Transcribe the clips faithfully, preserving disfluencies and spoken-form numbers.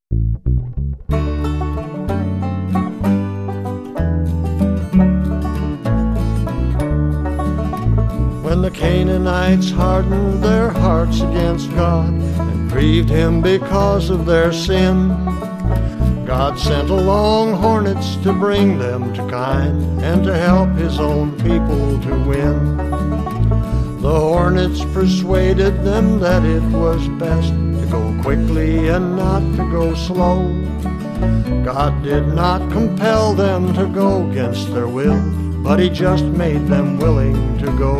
When the Canaanites hardened their hearts against God and grieved him because of their sin, God sent along hornets to bring them to kind and to help his own people to win. The hornets persuaded them that it was best to go quickly and not to go slow. God did not compel them to go against their will, but he just made them willing to go.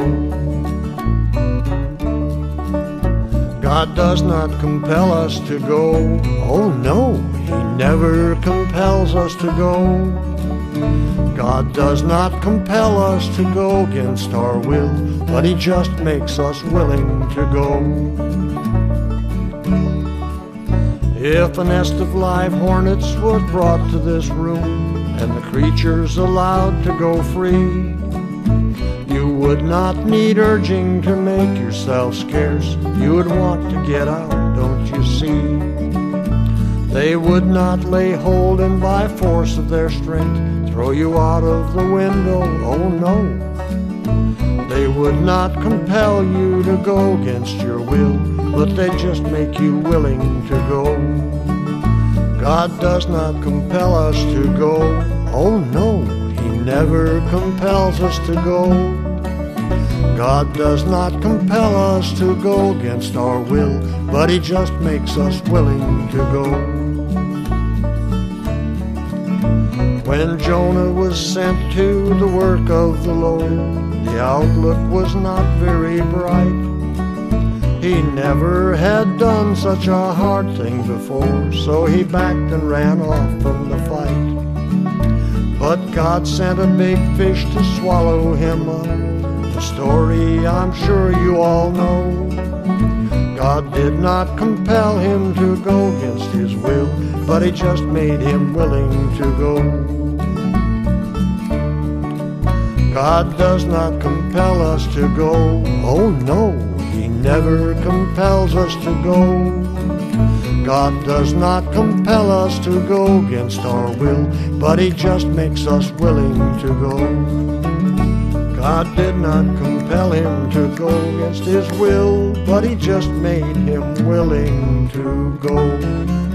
God does not compel us to go. Oh no, he never compels us to go. God does not compel us to go against our will, but he just makes us willing to go. If a nest of live hornets was brought to this room and the creatures allowed to go free, you would not need urging to make yourself scarce. You would want to get out, don't you see? They would not lay hold and by force of their strength throw you out of the window, oh no. They would not compel you to go against your will, but they just make you willing to go. God does not compel us to go. Oh no, he never compels us to go. God does not compel us to go against our will, but he just makes us willing to go. When Jonah was sent to the work of the Lord, the outlook was not very bright. He never had done such a hard thing before, so he backed and ran off from the fight. But God sent a big fish to swallow him up. The story I'm sure you all know. God did not compel him to go against his will, but he just made him willing to go. God does not compel us to go. Oh no, he never compels us to go. God does not compel us to go against our will, but he just makes us willing to go. God did not compel him to go against his will, but he just made him willing to go.